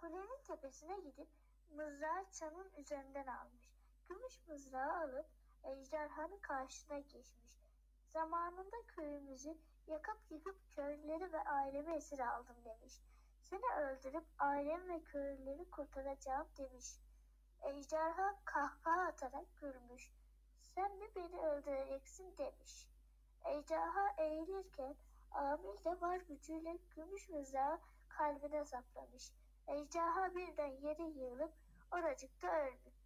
Kulenin tepesine gidip mızrağı çanın üzerinden almış. Gümüş mızrağı alıp ejderhanın karşısına geçmiş. Zamanında köyümüzü yakıp yıkıp köylüleri ve ailemi esir aldım demiş. Seni öldürüp ailemi ve köylüleri kurtaracağım demiş. Ejderha kahkaha atarak gülmüş. Sen mi beni öldüreceksin demiş. Ejderha eğilirken Amil de var gücüyle gümüş mızrağı kalbine saplamış. Ejderha birden yere yığılıp oracıkta ölmüş.